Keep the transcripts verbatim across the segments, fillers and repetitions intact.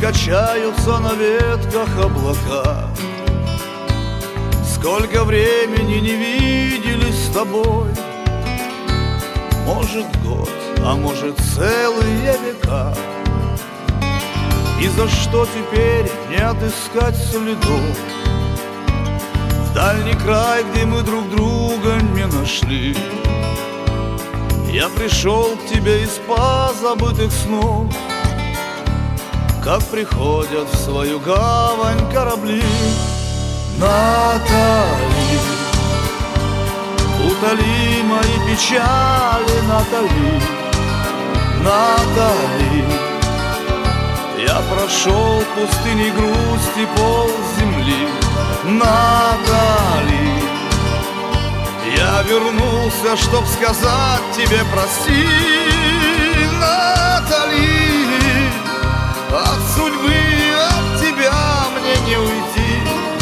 качаются на ветках облака. Сколько времени не виделись с тобой, может год, а может целые века. И за что теперь не отыскать следов в дальний край, где мы друг друга не нашли? Я пришел к тебе из позабытых снов, как приходят в свою гавань корабли. Натали, утоли мои печали, Натали, Натали. Я прошел пустыни грусти пол земли, Натали. Я вернулся, чтоб сказать тебе прости, Натали. От судьбы, от тебя мне не уйти.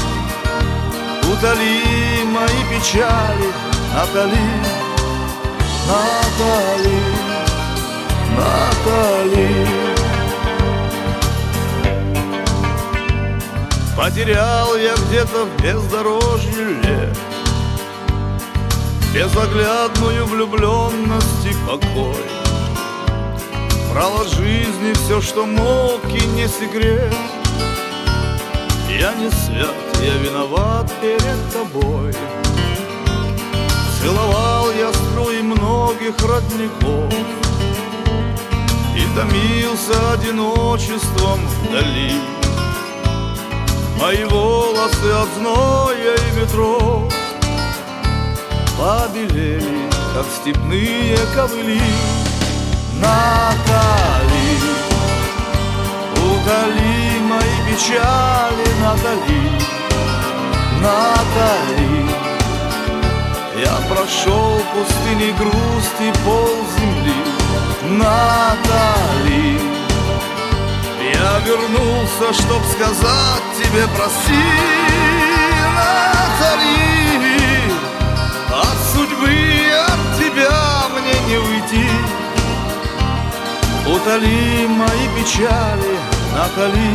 Утоли мои печали, Натали, Натали, Натали. Потерял я где-то в бездорожье лет безоглядную влюбленность и покой. Брал от жизни все, что мог, и не секрет. Я не свят, я виноват перед тобой. Целовал я струи многих родников и томился одиночеством вдали. Мои волосы от зноя и ветров побелели, как степные ковыли. Натали, утоли мои печали, Натали, Натали. Я прошел пустыни грусти пол земли, Натали. Я вернулся, чтоб сказать тебе прости, Натали. От судьбы, от тебя мне не уйти. Утоли мои печали, Натали,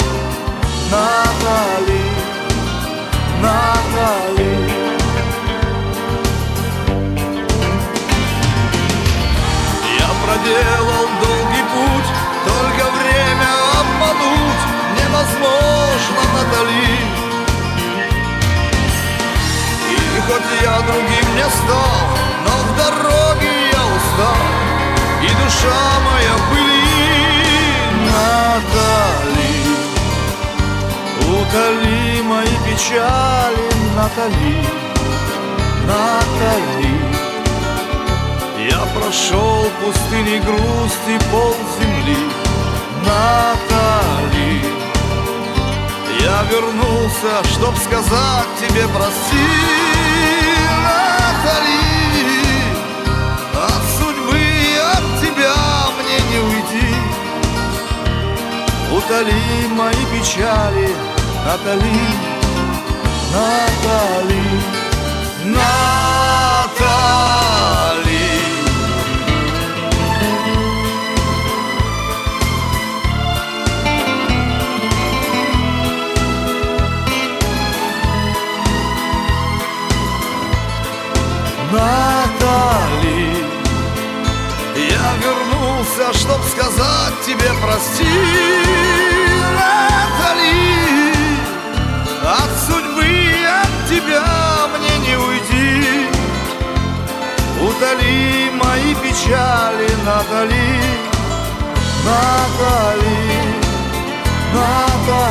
Натали, Натали. Я проделал долгий путь, только время обмануть невозможно, Натали. И хоть я другим не стал, но в дороге я устал, и душа моя в пыли. Натали, утоли мои печали, Натали, Натали. Я прошел пустыни грусти пол земли, Натали. Я вернулся, чтоб сказать тебе прости, Натали. От судьбы, от тебя мне не уйти. Утоли мои печали, Натали, Натали, Натали. Натали, я вернулся, чтоб сказать тебе прости, Натали. От судьбы, от тебя мне не уйти. Утоли мои печали, Натали, Натали, Натали.